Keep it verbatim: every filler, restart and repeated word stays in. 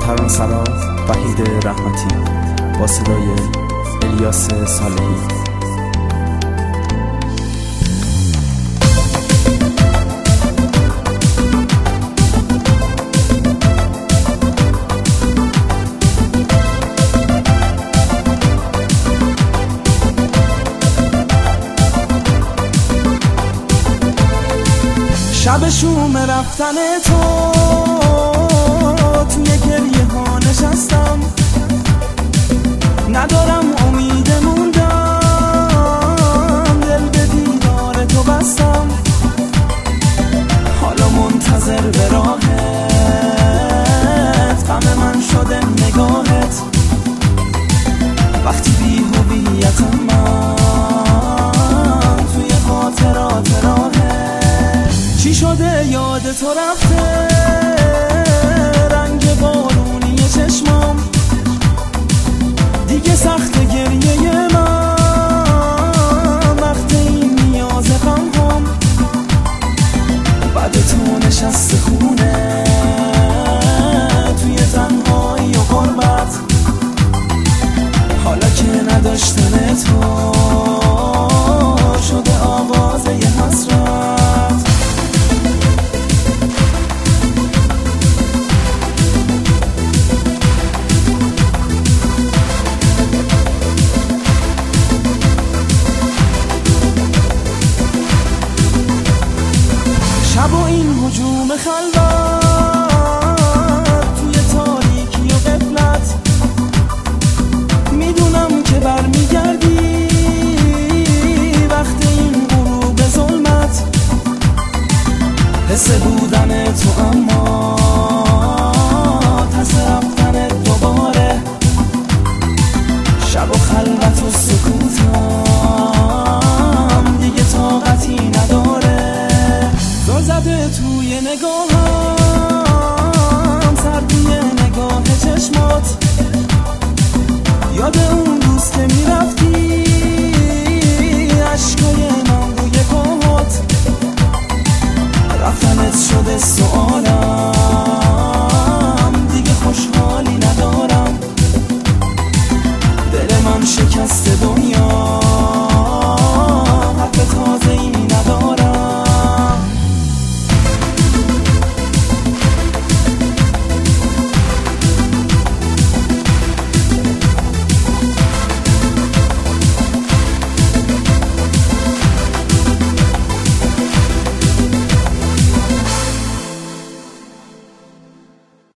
فرانسرا وحید رحمتی با صدای الیاس صالحی. شب شوم رفتن تو توی گریه ها نشستم، ندارم امید موندم، دل به دیدار تو بستم، حالا منتظر به راهت، غم من شده نگاهت، وقتی بی هویتم من توی خاطرات راهت. چی شده یاد تو رفته رنگ بارونی چشمام، دیگه سخت گریه من وقت این نیاز غم هم، بعد تو نشست خونه توی تنهایی و غربت، حالا که نداشتن تو شده آوازه ی حسرت. شب و این هجوم خلوت توی تاریکی و غفلت، میدونم که برمیگردی وقت این غروب ظلمت، حس بودن تو اما پس رفتن دوباره، شب و خلوت و سکوتم دیگه طاقتی نداره، زده توی نگاهم